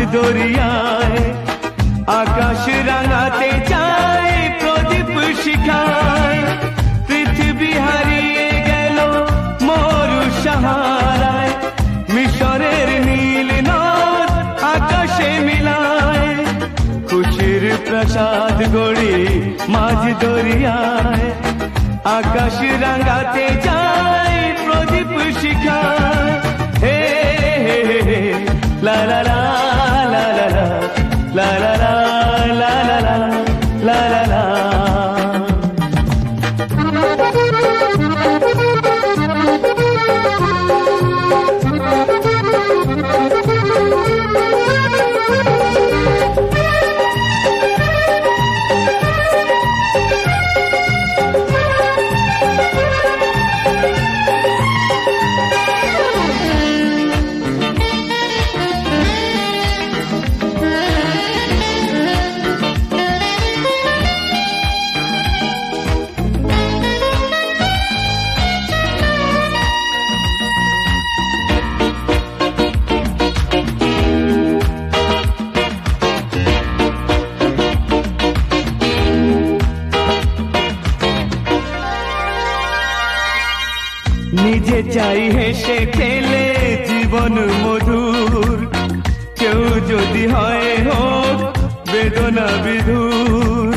দরিয়ায় আকাশ রাঙাতে চায় প্রদীপ শিখায় পৃথিবী হারিয়ে গেল মরু সাহারায় মিশরের নীল নদ আকাশে মিলায় খুশির প্রসাদ গড়ি মাঝ দরিয়ায় আকাশ রাঙাতে চায় প্রদীপ শিখায় হে হে হে লা লা লা লা লা লা লা লা লা লা লা লা লা লা। নিজে চাই হেসে খেলে জীবন মধুর কেউ যদি হয় হোক বেদনা বিধুর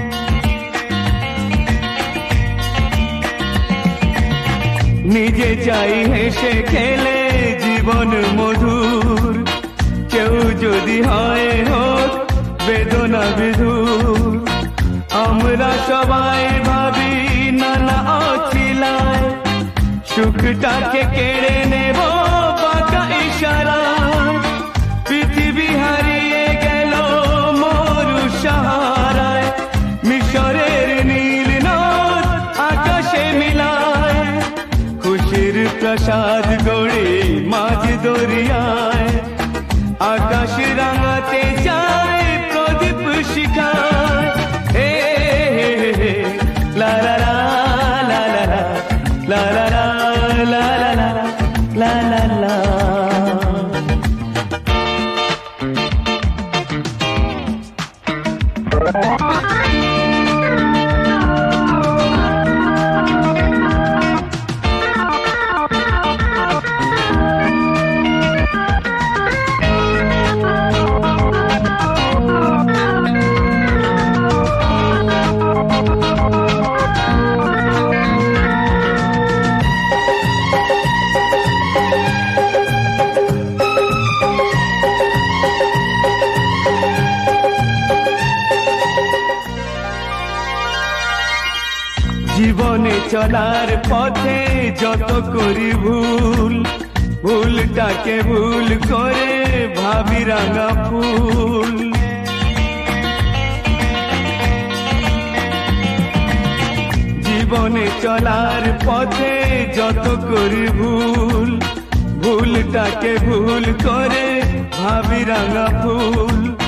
নিজে চাই হেসে খেলে জীবন মধুর কেউ যদি হয় হোক বেদনা বিধুর আমরা সবাই ভাবি নানা অছিলায় সুখটাকে কেড়ে নেব বাঁকা ইশারা পৃথিবী হারিয়ে গেল মরু সাহারায় মিশরের নীল নদ আকাশে মিলায় খুশির প্রসাদ গড়ে মাঝ দরিয়ায় আকাশ রাঙাতে চায় প্রদীপ শিখায় হে হে হে লা লা লা লা লা লা লা লা la la la la la la জীবনে চলার পথে যত করি ভুল ভুলটাকে ভুল করে ভাবি রাঙা ফুল জীবনে চলার পথে যত করি ভুল ভুলটাকে ভুল করে ভাবি রাঙা ফুল